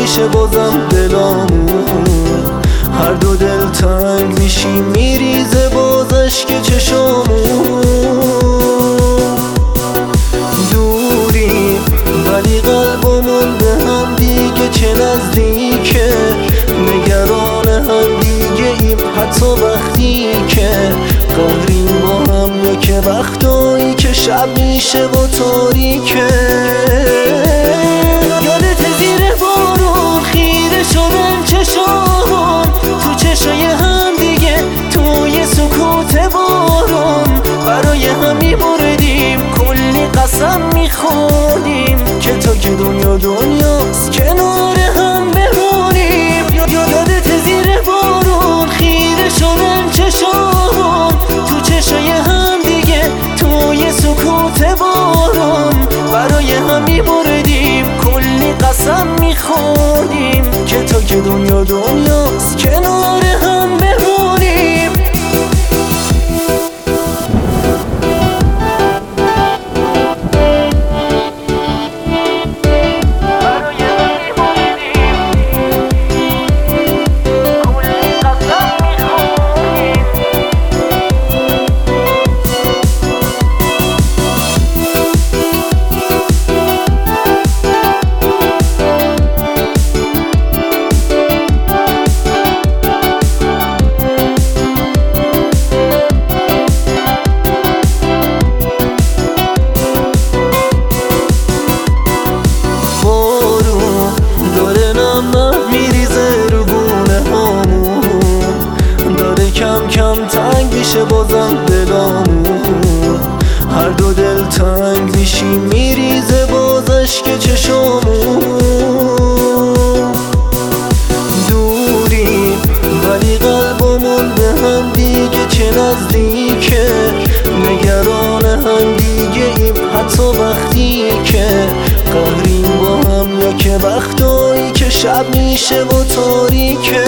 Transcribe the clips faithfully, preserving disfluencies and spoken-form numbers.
میشه بازم دلامون، هر دو دل تنگ میشیم میریزه باز اشک چشامون. دوریم ولی قلبمون به هم دیگه چه نزدیکه، نگران هم دیگه ایم حتی وقتی که قهریم با هم، یا که وقتایی که شب میشه و تاریکه. یادت زیر بارون خیره شدن چشامون، تو چشای هم دیگه توی سکوت بارون، برای هم میبردیم کلی قسم میخوردیم که تا که دنیا دنیاست کنار هم بمونیم. یادت زیر بارون خیره شدن چشامون، تو چشای هم دیگه توی سکوت بارون، برای هم میبردیم کلی قسم میخوردیم که تا که دنیا دنیاست کنار هم بمونیم. کم کم تنگ میشه بازم دلامون، هر دو دل تنگ میشیم میریزه باز اشک چشامون. دوریم ولی قلبمون به هم دیگه چه نزدیکه، نگران هم دیگه ایم حتی وقتی که قهریم با هم، یا که وقتایی که شب میشه و تاریکه.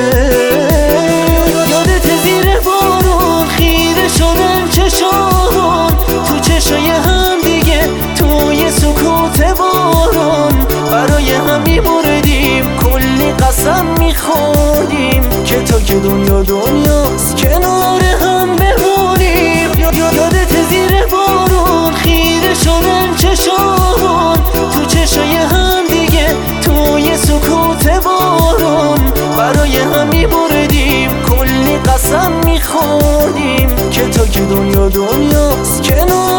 زیر بارون خیره شدن چشامون، تو چشای هم دیگه توی سکوت بارون، برای هم میبردیم کلی قسم میخوردیم که تا که دنیا دنیاست کنار هم بمونیم. یادت زیر بارون خیره شدن چشامون، تو چشای هم دیگه توی سکوت بارون، برای هم میبردیم کلی قسم میخوردیم که تا که دنیا دنیاست کنار